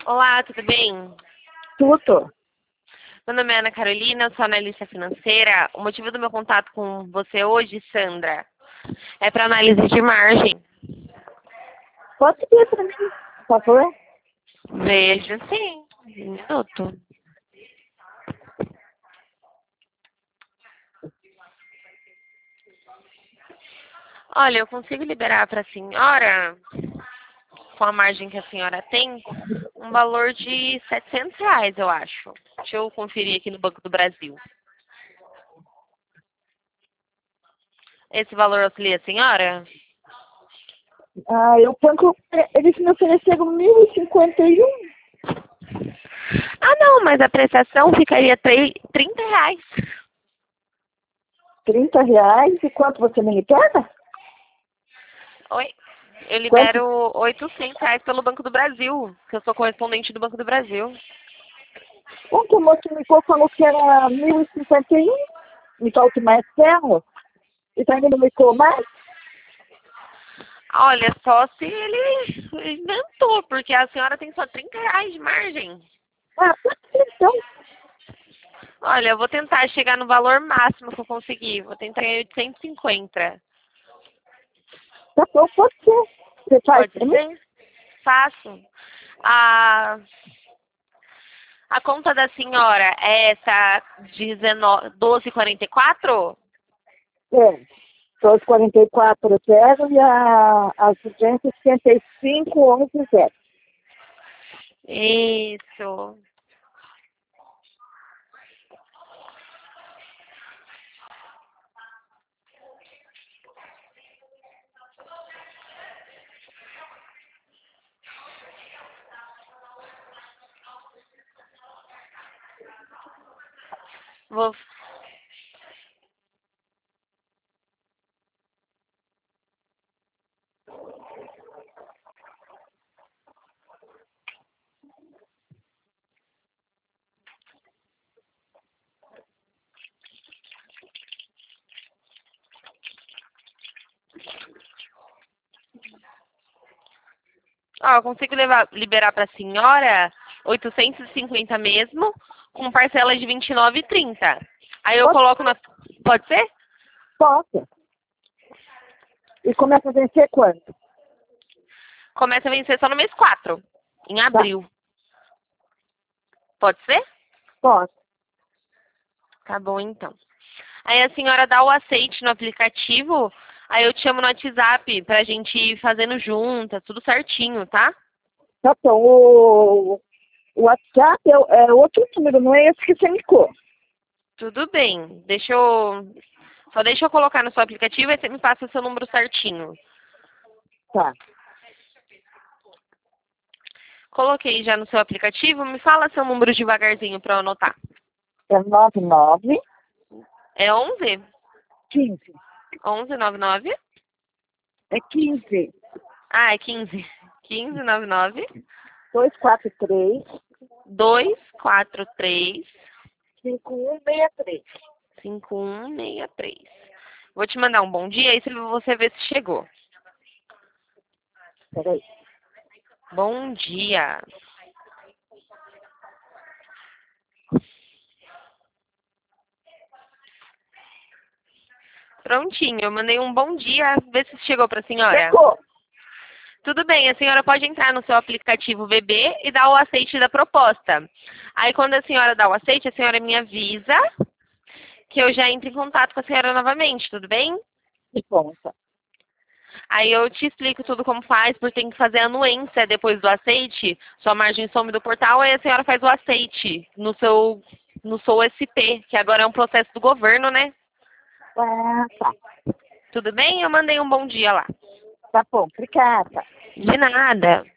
Olá, tudo bem? Tudo. Meu nome é Ana Carolina, eu sou analista financeira. O motivo do meu contato com você hoje, Sandra, é para análise de margem. Pode pedir para mim, por favor? Veja sim, um minuto. Olha, eu consigo liberar para a senhora, com a margem que a senhora tem, um valor de R$ 700, eu acho. Deixa eu conferir aqui no Banco do Brasil. Esse valor auxilia a senhora? O banco, eles me ofereceram 1.051, Ah, não, mas a prestação ficaria R$ 30. R$ 30. E quanto você me libera? Oi? Eu Quanto? libero R$ 800 pelo Banco do Brasil, que eu sou correspondente do Banco do Brasil. Ontem o moço me ligou, falou que era 1.051, me falta mais ferro. E ainda não me ligou mais? Olha, só se ele inventou, porque a senhora tem só R$ 30 de margem. Pode ser então. Olha, eu vou tentar chegar no valor máximo que eu conseguir. Vou tentar em 850. Tá bom, pode ser. Você faz Pode para mim? ser? Faço. A, a conta da senhora é essa 1244? É. São os 44 zero e as 265, 11 zero. Isso. Vou eu consigo liberar para a senhora 850 mesmo, com parcela de 29,30. Aí eu Pode, coloco na. Pode ser? pode. E começa a vencer quanto? Começa a vencer só no mês 4, em Tá, abril. Pode ser? pode. Tá bom, então. Aí a senhora dá o aceite no aplicativo, aí eu te chamo no WhatsApp pra gente ir fazendo juntas, tudo certinho, tá? Tá bom. O WhatsApp é outro número, não é esse que você indicou. Tudo bem. Só deixa eu colocar no seu aplicativo e você me passa o seu número certinho. Tá. Coloquei já no seu aplicativo, me fala seu número devagarzinho pra eu anotar. É 99 É 11? 15. 1199? É 15. Ah, é 15. 1599 243 243 5163. 5163. Vou te mandar um bom dia aí você vê se chegou. Peraí. Bom dia. Prontinho, eu mandei um bom dia, vê se chegou para a senhora. Chegou. Tudo bem, a senhora pode entrar no seu aplicativo VB e dar o aceite da proposta. Aí quando a senhora dá o aceite, a senhora me avisa que eu já entro em contato com a senhora novamente, tudo bem? Que bom, tá. Aí eu te explico tudo como faz, porque tem que fazer a anuência depois do aceite. Sua margem some do portal, aí a senhora faz o aceite no seu SP, que agora é um processo do governo, né? Tá. Tudo bem? Eu mandei um bom dia lá. Tá bom, obrigada. De nada.